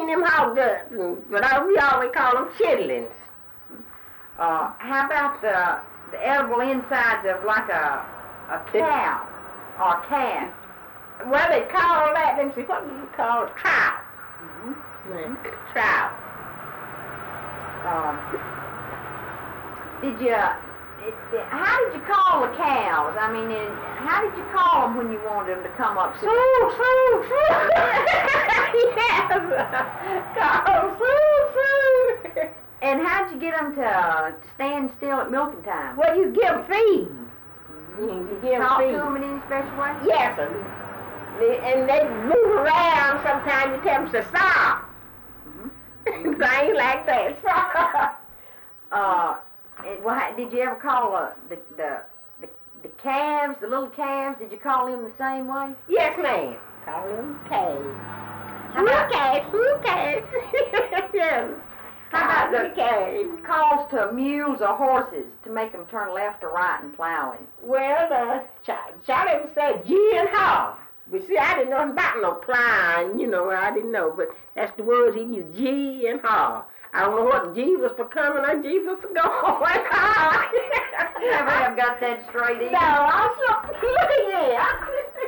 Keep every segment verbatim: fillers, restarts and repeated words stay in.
them hog guts, and, but I, we always call them chitlins. Uh, how about the the edible insides of like a a cow or calf? Well, they call that, let me see, what do you call it? Trout. Mm-hmm. Yeah. Trout. Um, did you, it, it, how did you call the cows? I mean, it, how did you call them when you wanted them to come up? Sue, Sue, Sue. Yes. Call Sue, Sue. And how'd you get them to, uh, to stand still at milking time? Well, you give them feed. Mm-hmm. You give them Talk feed. to them in any special way? Yes, sir. They, and they move around. Sometimes you tell them to stop. Mm-hmm. Things like that. Stop. Uh, and, well, how, did you ever call uh, the, the the the calves, the little calves? Did you call them the same way? Yes, ma'am. Call them calves. How about- calves, blue calves. Yes. How about the the calves? calls to mules or horses to make them turn left or right in plowing? Well, uh, Ch- Charlie would say G and haw. But see, I didn't know nothing about no plowing, you know, I didn't know. But that's the words he used, G and haw. I don't know what G was for coming or G was for going. Never have got that straight either. No, I'm sure. Yeah.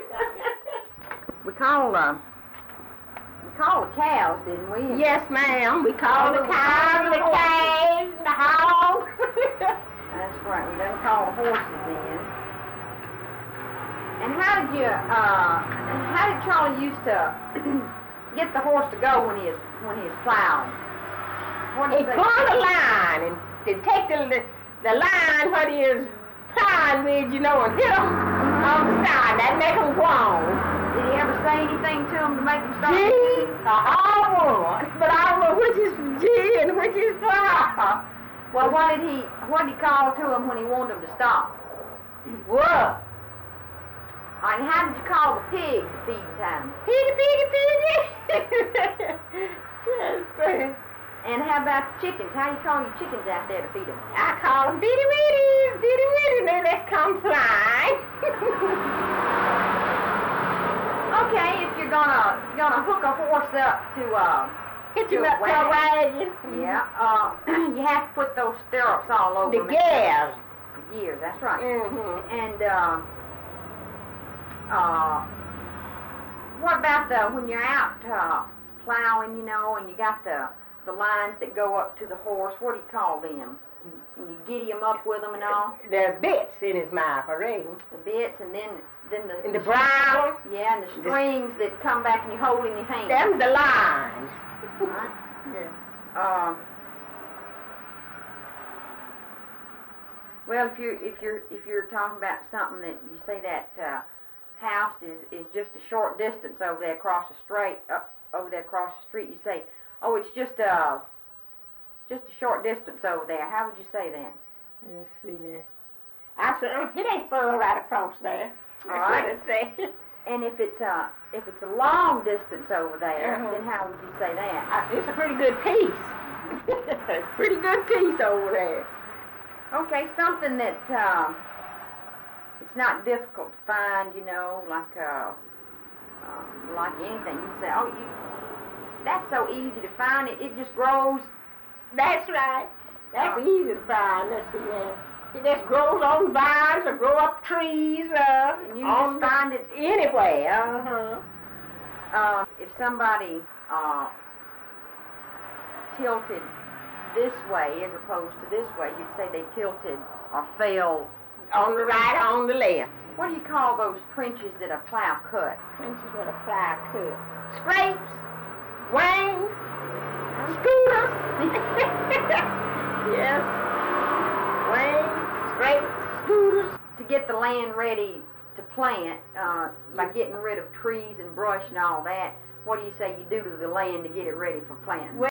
We call uh, we call the cows, didn't we? Yes, ma'am. We call the cows, the calves, the hogs. That's right. We done call the horses then. And how did you, uh, how did Charlie used to get the horse to go when he is when he is plowing? What He did he pull the line and they take the, the the line what he is plowing with, you know, and hit him on the side. That make him go on. Did he ever say anything to him to make him stop? G, a hard one, but I don't know which is G and which is for. Well, what did he what did he call to him when he wanted him to stop? What? And how did you call the pigs at feeding time? Piggy, piggy, piggy. Yes, sir. And how about the chickens? How do you call your chickens out there to feed them? I call them bitty witties, bitty witties. Now let's come fly. Okay, if you're gonna gonna hook a horse up to uh Hit you to a up to a wagon. yeah, uh you have to put those stirrups all over The them. gears. The gears, that's right. Mm-hmm. And uh uh what about the when you're out uh plowing, you know, and you got the the lines that go up to the horse, what do you call them? And you giddy him up with them and all? The bits in his mouth, I reckon. The bits, and then then the In the brown. yeah, and the strings that come back and you hold in your hand. Them the lines. Right. Yeah. Uh, well, if you if you're if you're talking about something that you say that uh, house is is just a short distance over there across the street, uh, over there across the street, you say, oh, it's just a just a short distance over there. How would you say that? Let's see now. I said, oh, it ain't far right across there. All right. That's what I say. And if it's a if it's a long distance over there, Uh-huh. then how would you say that? I said, it's a pretty good piece. It's a pretty good piece over there. Okay, something that uh, it's not difficult to find, you know, like uh, uh, like anything. You say, oh, you, that's so easy to find. It it just grows. That's right. That's Uh, easy to find. Let's see now. It just grows on vines or grow up trees. Uh, And you on just find it anyway. Uh-huh. uh, if somebody uh, tilted this way as opposed to this way, you'd say they tilted or fell. On the right, on the left. What do you call those trenches that a plow cut? Trenches with a plow cut. Scrapes, wings, scooters. Yes. Wings, scrapes, scooters. To get the land ready to plant, uh, by getting rid of trees and brush and all that, what do you say you do to the land to get it ready for planting?